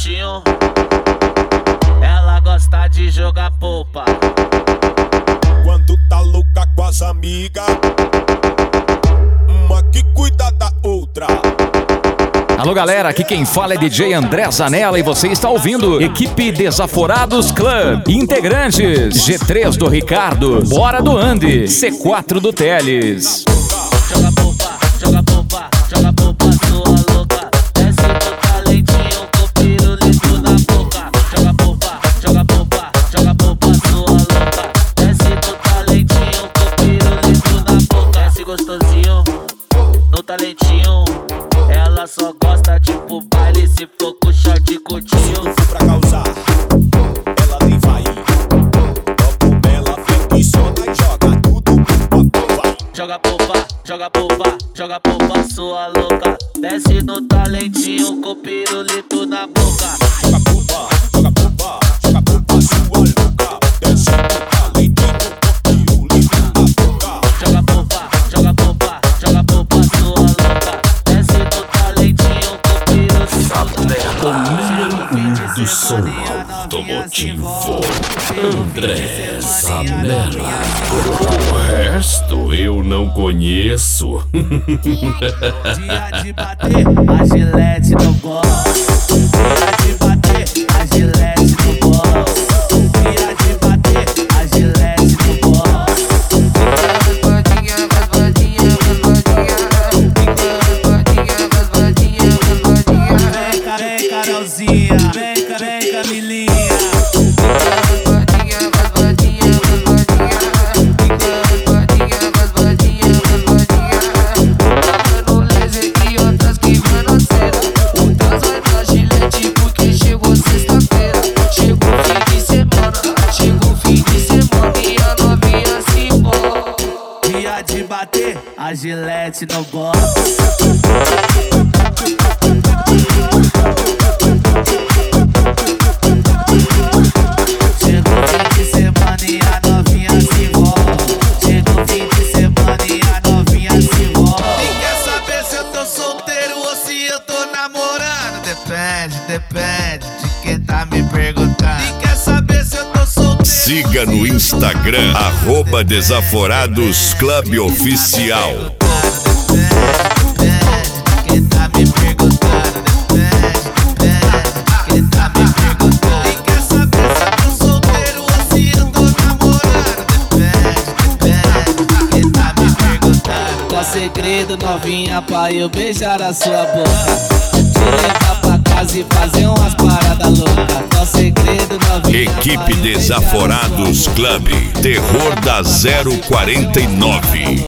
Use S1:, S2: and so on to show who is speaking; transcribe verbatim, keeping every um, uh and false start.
S1: talentinho, ela gosta de jogar polpa.
S2: Quando tá louca com as amigas, uma que cuida da outra.
S3: Alô galera, aqui quem fala é D J André Zanella e você está ouvindo Equipe Desaforados Club. Integrantes: G três do Ricardo, Bora do Andy, C quatro do Teles.
S1: Joga polpa, joga polpa, joga polpa, sua louca. Desce no talentinho com pirulito na boca. Joga polpa, joga polpa, joga polpa, sua louca. Desce no talentinho com pirulito na boca. Desce gostosinho no talentinho, ela só gosta tipo baile se for com short curtinho.
S2: Se pra causar, ela nem vai. Topo bela, flexiona e joga tudo pro vai.
S1: Joga polpa, joga polpa, joga polpa, sua louca. Desce no talentinho com pirulito na boca.
S2: Joga polpa, joga polpa, joga polpa, sua louca. Desce no talentinho com pirulito na boca.
S1: Joga polpa, joga polpa, joga polpa, sua louca. Desce no talentinho com pirulito na boca.
S4: Do som automotivo, André Zanella. O resto eu não conheço.
S1: Dia de bater, a gilete no bolso. Dia de bater, a gilete no bolso. Dia de bater, a gilete no bolso. Vem cá, vem Carolzinha, vem cá, vem Camilinha. De bater a gilete no box. Chegou o fim de semana e a novinha se volta. Chegou o fim de semana e a novinha se volta. E quer saber se eu tô solteiro ou se eu tô namorando? Depende, depende de quem tá me perguntando. E quer saber se eu tô solteiro?
S5: Siga no Instagram, arroba Desaforados Club Oficial.
S1: Quem tá me perguntando, quem tá me perguntando. E quer saber se eu tô solteiro ou se eu tô namorando? Quem tá me perguntando. Qual segredo, novinha, pra eu beijar a sua boca? Te levar pra casa e fazer umas paradas loucas. Qual segredo, novinha?
S5: Equipe Desaforados Club, terror da zero quarenta e nove.